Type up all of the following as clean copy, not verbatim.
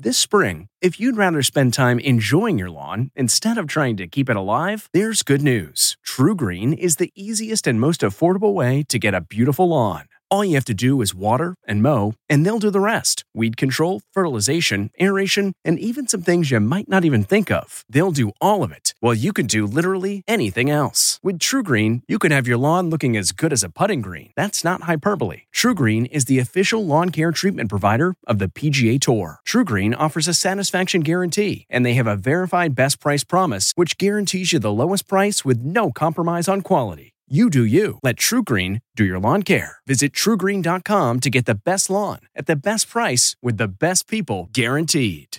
This spring, if you'd rather spend time enjoying your lawn instead of trying to keep it alive, there's good news. TruGreen is the easiest and most affordable way to get a beautiful lawn. All you have to do is water and mow, and they'll do the rest. Weed control, fertilization, aeration, and even some things you might not even think of. They'll do all of it, while you can do literally anything else. With TruGreen, you can have your lawn looking as good as a putting green. That's not hyperbole. TruGreen is the official lawn care treatment provider of the PGA Tour. TruGreen offers a satisfaction guarantee, and they have a verified best price promise, which guarantees you the lowest price with no compromise on quality. You do you. Let TruGreen do your lawn care. Visit TruGreen.com to get the best lawn at the best price with the best people guaranteed.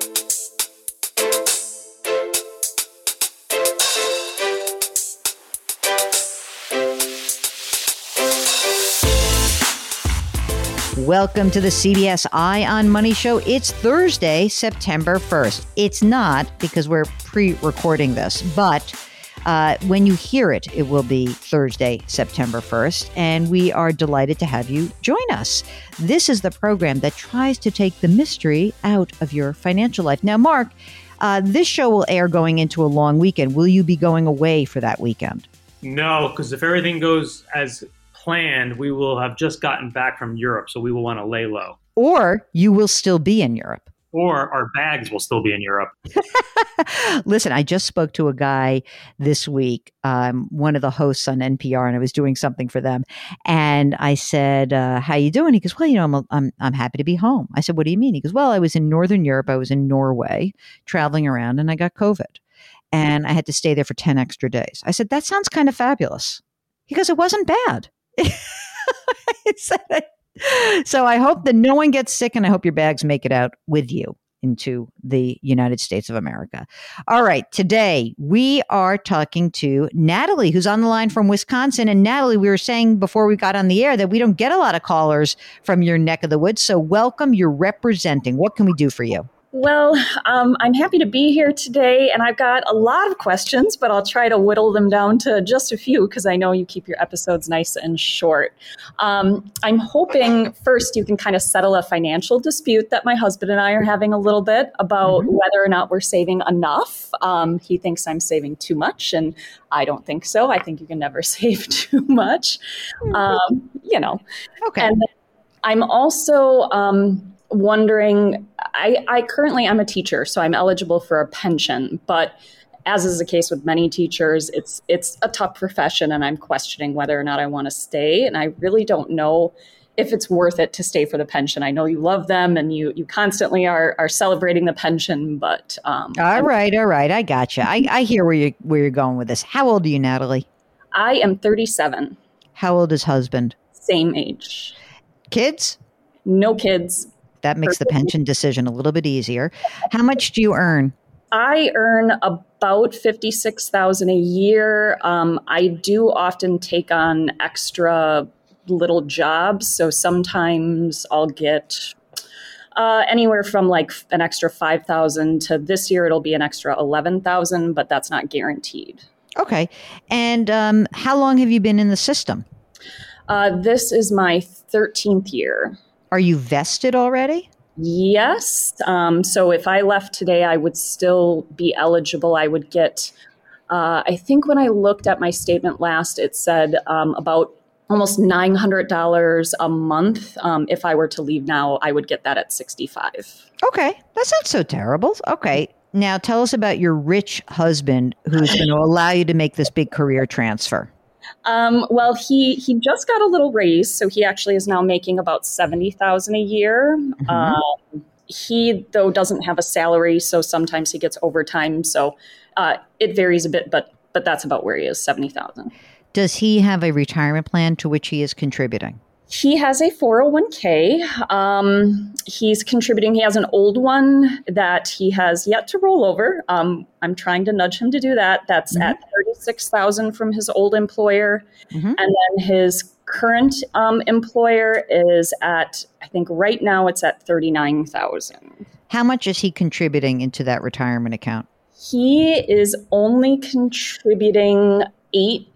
Welcome to the CBS Eye on Money Show. It's Thursday, September 1st. It's not because we're pre-recording this, but when you hear it, it will be Thursday, September 1st, and we are delighted to have you join us. This is the program that tries to take the mystery out of your financial life. Now, Mark, this show will air going into a long weekend. Will you be going away for that weekend? No, because if everything goes as planned, we will have just gotten back from Europe, so we will want to lay low. Or you will still be in Europe. Or our bags will still be in Europe. Listen, I just spoke to a guy this week, one of the hosts on NPR, and I was doing something for them. And I said, how you doing? He goes, well, I'm happy to be home. I said, what do you mean? He goes, well, I was in Northern Europe. I was in Norway traveling around and I got COVID and I had to stay there for 10 extra days. I said, that sounds kind of fabulous. He goes, it wasn't bad. So I hope that no one gets sick, and I hope your bags make it out with you into the United States of America. All right. Today we are talking to Natalie, who's on the line from Wisconsin. And Natalie, we were saying before we got on the air that we don't get a lot of callers from your neck of the woods. So welcome. You're representing. What can we do for you? Well, I'm happy to be here today, and I've got a lot of questions, but I'll try to whittle them down to just a few because I know you keep your episodes nice and short. I'm hoping first you can kind of settle a financial dispute that my husband and I are having a little bit about whether or not we're saving enough. He thinks I'm saving too much, and I don't think so. I think you can never save too much, Okay. And I'm also wondering, I currently I'm a teacher, so I'm eligible for a pension, but as is the case with many teachers, it's a tough profession, and I'm questioning whether or not I want to stay. And I really don't know if it's worth it to stay for the pension. I know you love them and you constantly are celebrating the pension, but all right. I gotcha. I hear where you're going with this. How old are you, Natalie? I am 37. How old is husband? Same age. Kids? No kids. That makes the pension decision a little bit easier. How much do you earn? I earn about $56,000 a year. I do often take on extra little jobs. So sometimes I'll get anywhere from like an extra $5,000 to this year it'll be an extra $11,000, but that's not guaranteed. Okay. And how long have you been in the system? This is my 13th year. Are you vested already? Yes. So if I left today, I would still be eligible. I would get, I think when I looked at my statement last, it said about almost $900 a month. If I were to leave now, I would get that at 65. Okay. That's not so terrible. Okay. Now tell us about your rich husband who's going to allow you to make this big career transfer. Well, he just got a little raise, so he actually is now making about $70,000 a year. He, though, doesn't have a salary, so sometimes he gets overtime. So it varies a bit, but that's about where he is, $70,000. Does he have a retirement plan to which he is contributing? He has a 401k. He's contributing. He has an old one that he has yet to roll over. I'm trying to nudge him to do that. That's at $36,000 from his old employer. And then his current employer is at, I think right now it's at $39,000. How much is he contributing into that retirement account? He is only contributing 8%.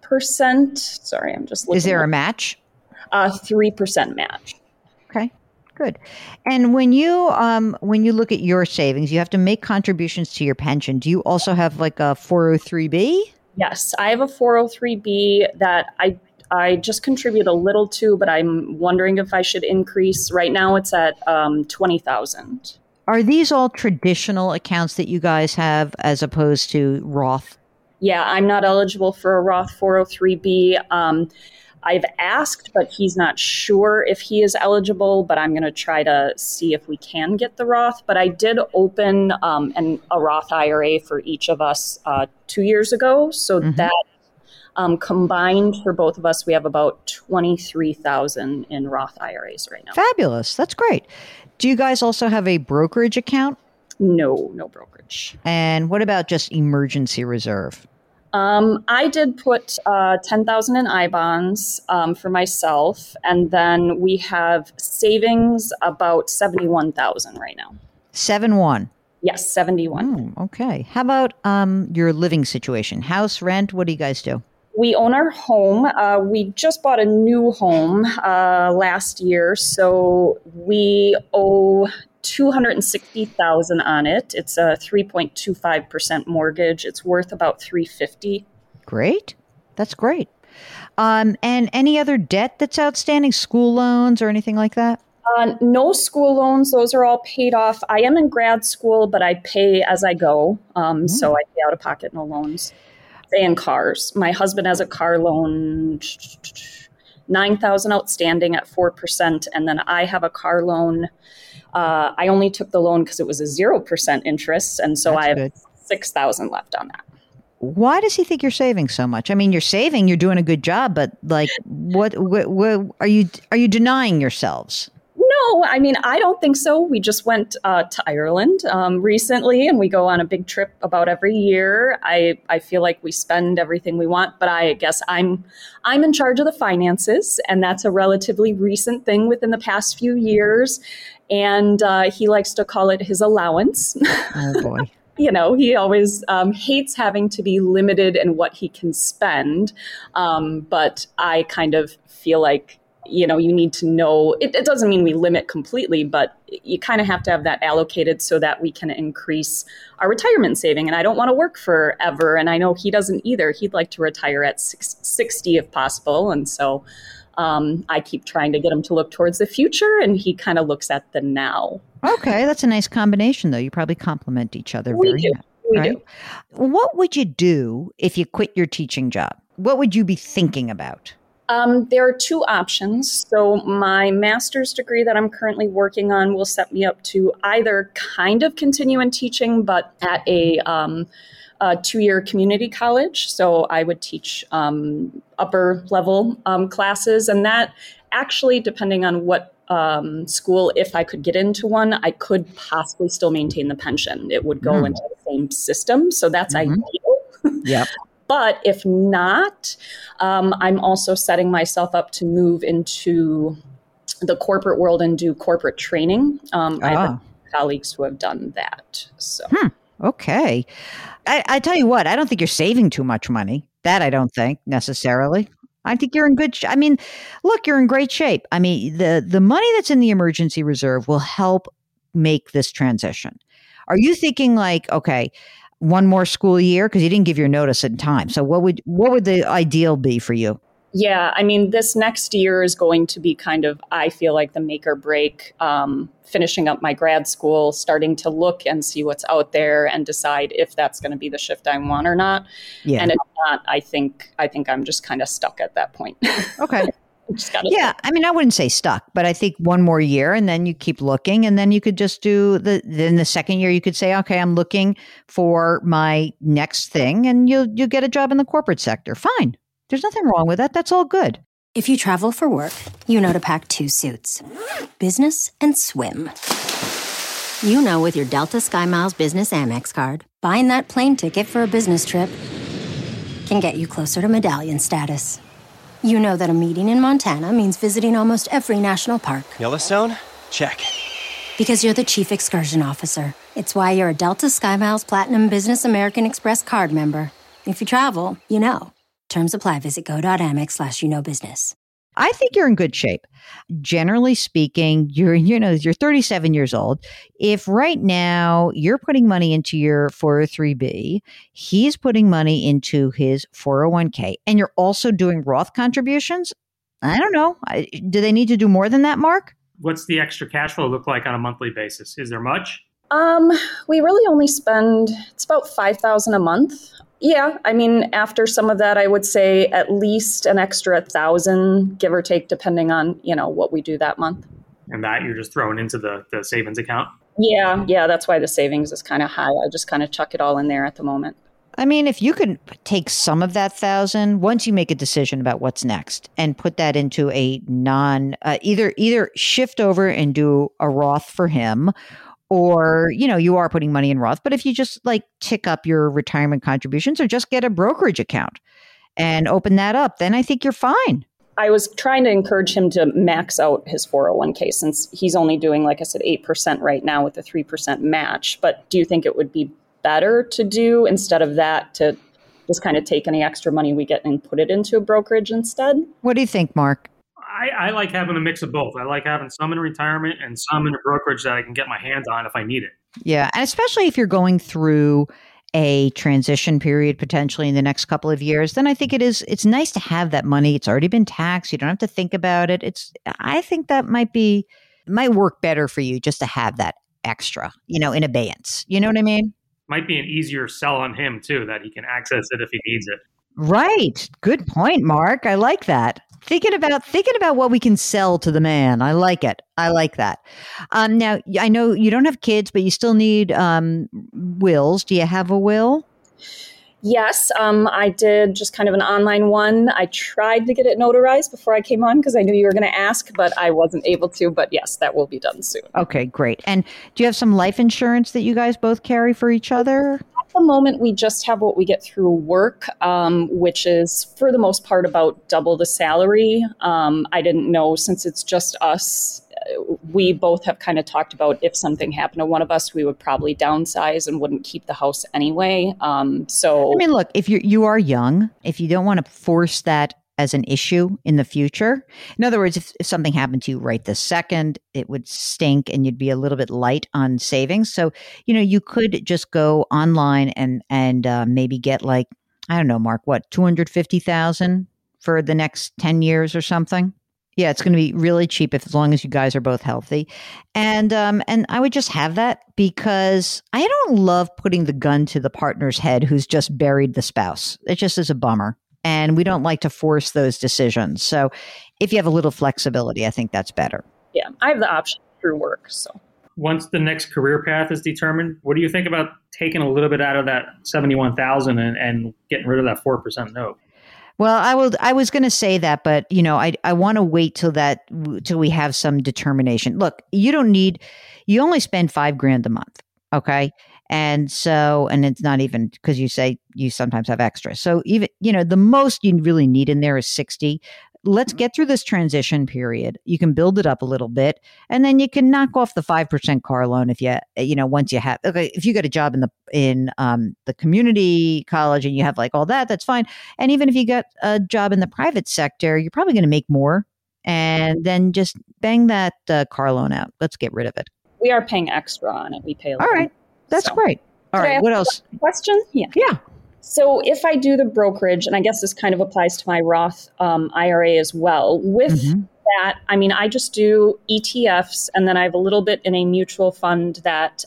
Sorry, I'm just looking. Is there a match? 3% match. Okay. Good. And when you look at your savings, you have to make contributions to your pension. Do you also have like a 403b? Yes, I have a 403b that I just contribute a little to, but I'm wondering if I should increase. Right now it's at $20,000. Are these all traditional accounts that you guys have as opposed to Roth? Yeah, I'm not eligible for a Roth 403b. I've asked, but he's not sure if he is eligible, but I'm going to try to see if we can get the Roth. But I did open a Roth IRA for each of us 2 years ago. So that combined for both of us, we have about $23,000 in Roth IRAs right now. Fabulous. That's great. Do you guys also have a brokerage account? No brokerage. And what about just emergency reserve? I did put 10,000 in I-bonds for myself, and then we have savings about 71,000 right now. 71. Yes, 71. Okay. How about your living situation? House, rent? What do you guys do? We own our home. We just bought a new home last year, so we owe $260,000 on it. It's a 3.25% mortgage. It's worth about $350,000. Great. That's great. And any other debt that's outstanding, school loans or anything like that? No school loans. Those are all paid off. I am in grad school, but I pay as I go. So I pay out of pocket, no loans. And cars. My husband has a car loan, $9,000 outstanding at 4%. And then I have a car loan. I only took the loan because it was a 0% interest. And so I have $6,000 left on that. Why does he think you're saving so much? I mean, you're saving, you're doing a good job, but like, what are you denying yourselves? No, I mean, I don't think so. We just went to Ireland recently, and we go on a big trip about every year. I feel like we spend everything we want, but I guess I'm in charge of the finances, and that's a relatively recent thing within the past few years. And he likes to call it his allowance. Oh, boy. You know, he always hates having to be limited in what he can spend. But I kind of feel like, you know, you need to know, it doesn't mean we limit completely, but you kind of have to have that allocated so that we can increase our retirement saving. And I don't want to work forever. And I know he doesn't either. He'd like to retire at 60 if possible. And so I keep trying to get him to look towards the future, and he kind of looks at the now. Okay, that's a nice combination, though. You probably complement each other very much. We do. What would you do if you quit your teaching job? What would you be thinking about? There are two options. So my master's degree that I'm currently working on will set me up to either kind of continue in teaching, but at a 2-year community college. So I would teach upper level classes, and that actually, depending on what school, if I could get into one, I could possibly still maintain the pension. It would go into the same system. So that's ideal. Yep. But if not, I'm also setting myself up to move into the corporate world and do corporate training. I have colleagues who have done that. So. Okay. I tell you what, I don't think you're saving too much money. That I don't think necessarily. I think you're in good I mean, look, you're in great shape. I mean, the money that's in the emergency reserve will help make this transition. Are you thinking like, okay, one more school year? Because you didn't give your notice in time. So what would the ideal be for you? Yeah, I mean, this next year is going to be kind of, I feel like, the make or break, finishing up my grad school, starting to look and see what's out there and decide if that's going to be the shift I want or not. Yeah. And if not, I think I'm just kind of stuck at that point. Okay. Yeah, I mean, I wouldn't say stuck, but I think one more year and then you keep looking, and then you could just do then the second year you could say, okay, I'm looking for my next thing, and you'll get a job in the corporate sector. Fine. There's nothing wrong with that. That's all good. If you travel for work, you know to pack 2 suits, business and swim. You know, with your Delta SkyMiles Business Amex card, buying that plane ticket for a business trip can get you closer to medallion status. You know that a meeting in Montana means visiting almost every national park. Yellowstone? Check. Because you're the chief excursion officer. It's why you're a Delta SkyMiles Platinum Business American Express card member. If you travel, you know. Terms apply. Visit go.amex/you-know-business. I think you're in good shape. Generally speaking, you're 37 years old. If right now you're putting money into your 403b, he's putting money into his 401k, and you're also doing Roth contributions, I don't know. Do they need to do more than that, Mark? What's the extra cash flow look like on a monthly basis? Is there much? We really only spend, it's about $5,000 a month. Yeah, I mean, after some of that, I would say at least an extra $1,000, give or take, depending on, what we do that month. And that you're just throwing into the savings account? Yeah, that's why the savings is kind of high. I just kind of chuck it all in there at the moment. I mean, if you could take some of that $1,000, once you make a decision about what's next, and put that into a either shift over and do a Roth for him, or, you are putting money in Roth. But if you just tick up your retirement contributions, or just get a brokerage account and open that up, then I think you're fine. I was trying to encourage him to max out his 401k, since he's only doing, like I said, 8% right now with a 3% match. But do you think it would be better to do, instead of that, to just kind of take any extra money we get and put it into a brokerage instead? What do you think, Mark? I like having a mix of both. I like having some in retirement and some in a brokerage that I can get my hands on if I need it. Yeah. And especially if you're going through a transition period potentially in the next couple of years, then I think it's nice to have that money. It's already been taxed. You don't have to think about it. I think that might work better for you, just to have that extra, in abeyance. You know what I mean? Might be an easier sell on him too, that he can access it if he needs it. Right. Good point, Mark. I like that. Thinking about what we can sell to the man. I like it. I like that. Now, I know you don't have kids, but you still need wills. Do you have a will? Yes, I did just kind of an online one. I tried to get it notarized before I came on because I knew you were going to ask, but I wasn't able to. But yes, that will be done soon. Okay, great. And do you have some life insurance that you guys both carry for each other? At the moment, we just have what we get through work, which is for the most part about double the salary. I didn't know, since it's just us, we both have kind of talked about if something happened to one of us, we would probably downsize and wouldn't keep the house anyway. So, I mean, look, if you are young, if you don't want to force that as an issue in the future, in other words, if something happened to you right this second, it would stink and you'd be a little bit light on savings. So, you could just go online and maybe get I don't know, Mark, what, $250,000 for the next 10 years or something? Yeah, it's going to be really cheap as long as you guys are both healthy. And I would just have that, because I don't love putting the gun to the partner's head who's just buried the spouse. It just is a bummer. And we don't like to force those decisions. So if you have a little flexibility, I think that's better. Yeah, I have the option through work. So once the next career path is determined, what do you think about taking a little bit out of that $71,000 and getting rid of that 4% note? Well, I was going to say that, but I want to wait till we have some determination. Look, you only spend $5,000 a month. Okay. And it's not even, because you say you sometimes have extra. So even, the most you really need in there is 60. Let's get through this transition period. You can build it up a little bit, and then you can knock off the 5% car loan if once you have, if you get a job in the community college and you have all that, that's fine. And even if you got a job in the private sector, you're probably going to make more, and then just bang that car loan out. Let's get rid of it. We are paying extra on it. We pay a lot. All right. That's great. All right. What else? Question? Yeah. Yeah. So if I do the brokerage, and I guess this kind of applies to my Roth IRA as well, with that, I mean, I just do ETFs, and then I have a little bit in a mutual fund that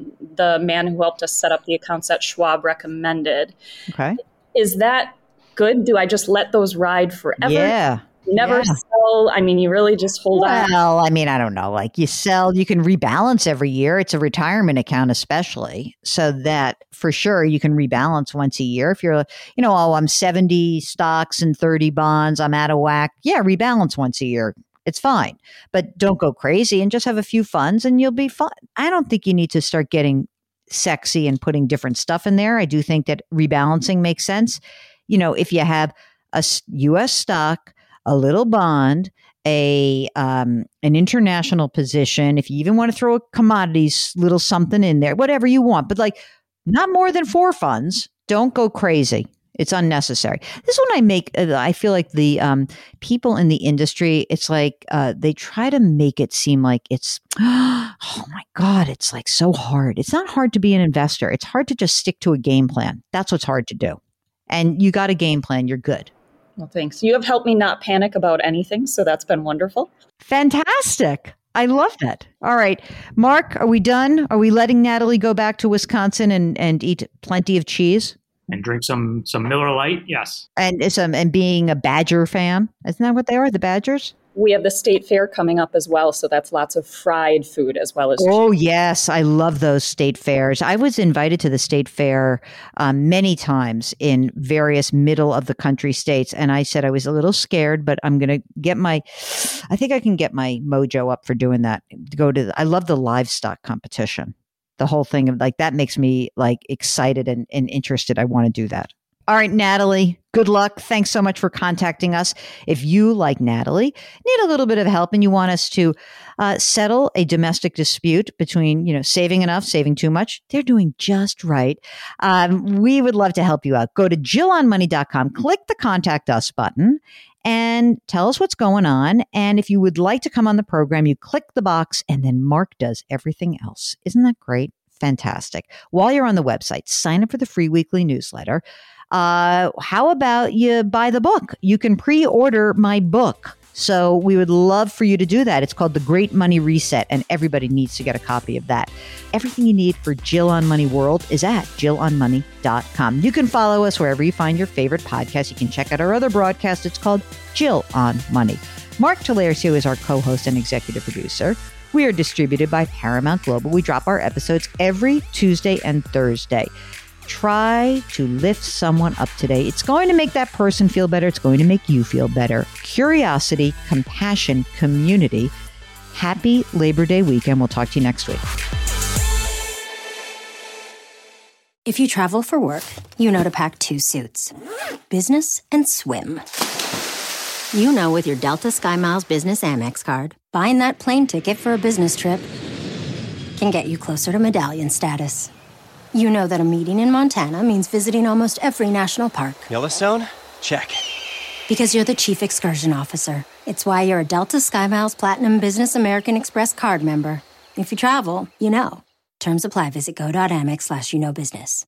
the man who helped us set up the accounts at Schwab recommended. Okay. Is that good? Do I just let those ride forever? Yeah. You never sell. I mean, you really just hold on. Well, I mean, I don't know. You sell, you can rebalance every year. It's a retirement account, especially. So that for sure you can rebalance once a year. If you're, I'm 70 stocks and 30 bonds, I'm out of whack. Yeah, rebalance once a year. It's fine. But don't go crazy and just have a few funds and you'll be fine. I don't think you need to start getting sexy and putting different stuff in there. I do think that rebalancing makes sense. If you have a U.S. stock, a little bond, an international position, if you even want to throw a commodities little something in there, whatever you want, but not more than 4 funds. Don't go crazy. It's unnecessary. This one I feel like the people in the industry, it's like they try to make it seem like it's, oh my God, it's like so hard. It's not hard to be an investor. It's hard to just stick to a game plan. That's what's hard to do. And you got a game plan, you're good. Well, thanks. You have helped me not panic about anything, so that's been wonderful. Fantastic. I love that. All right. Mark, are we done? Are we letting Natalie go back to Wisconsin and eat plenty of cheese? And drink some Miller Lite, yes. And being a Badger fan. Isn't that what they are, the Badgers? We have the state fair coming up as well, so that's lots of fried food as well as Oh, cheese. yes. I love those state fairs. I was invited to the state fair many times in various middle of the country states. And I said I was a little scared, but I'm going to I think I can get my mojo up for doing that. I love the livestock competition. The whole thing of like, that makes me like excited and interested. I want to do that. All right, Natalie, good luck. Thanks so much for contacting us. If you, like Natalie, need a little bit of help and you want us to settle a domestic dispute between, saving enough, saving too much, they're doing just right. We would love to help you out. Go to JillOnMoney.com, click the Contact Us button, and tell us what's going on. And if you would like to come on the program, you click the box and then Mark does everything else. Isn't that great? Fantastic. While you're on the website, sign up for the free weekly newsletter. How about you buy the book? You can pre-order my book. So we would love for you to do that. It's called The Great Money Reset, and everybody needs to get a copy of that. Everything you need for Jill on Money World is at JillOnMoney.com. You can follow us wherever you find your favorite podcast. You can check out our other broadcast. It's called Jill on Money. Mark Talercio is our co-host and executive producer. We are distributed by Paramount Global. We drop our episodes every Tuesday and Thursday. Try to lift someone up today. It's going to make that person feel better. It's going to make you feel better. Curiosity, compassion, community. Happy Labor Day weekend. We'll talk to you next week. If you travel for work, you know to pack 2 suits. Business and swim. You know with your Delta SkyMiles Business Amex card, buying that plane ticket for a business trip can get you closer to medallion status. You know that a meeting in Montana means visiting almost every national park. Yellowstone? Check. Because you're the chief excursion officer. It's why you're a Delta SkyMiles Platinum Business American Express card member. If you travel, you know. Terms apply. Visit go.amex/you-know-business.